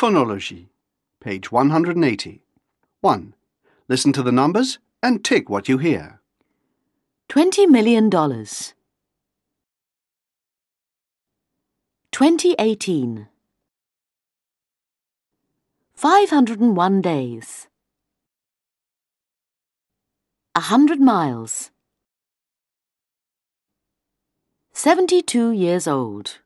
Phonology, page 180. 1. Listen to the numbers and tick what you hear. $20 million. 2018. 501 days. 100 miles. 72 years old.